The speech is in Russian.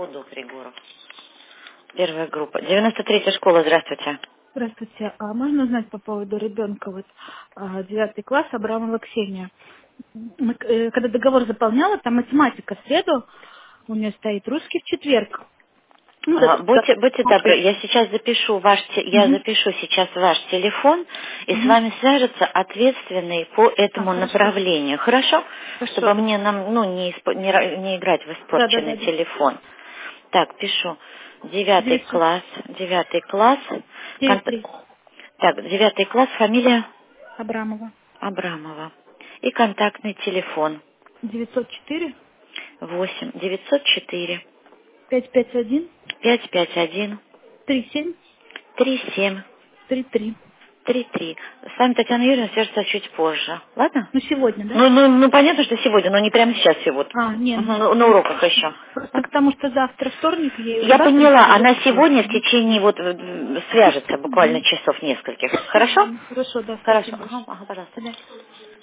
Худо, Григоров. Первая группа. 93-я школа, здравствуйте. Здравствуйте. А можно узнать по поводу ребенка, 9 класс, Абрамова Ксения? Когда договор заполняла, там математика в среду, у нее стоит русский в четверг. Будьте добры, я сейчас запишу я Мгм. запишу сейчас ваш телефон, и с Мгм. вами свяжется ответственный по этому Хорошо. направлению. Хорошо? Хорошо, Чтобы да. не играть в Да, да, испорченный да, да. телефон. Так, пишу. 9 900. класс, 9 класс. 9-3. Так, 9 класс, фамилия Абрамова. Абрамова. И контактный телефон. 904 8 904 551 551 37 37 33. 33. С вами Татьяна Юрьевна свяжется чуть позже. Ладно? Ну, сегодня, да? Ну, понятно, что сегодня, но не прямо сейчас всего. Нет. На уроках еще. Просто потому что завтра вторник, ей Я завтра поняла, она переводится. сегодня в течение свяжется буквально часов нескольких. Хорошо? Хорошо, да, Хорошо. спасибо большое. Ага, пожалуйста. До свидания.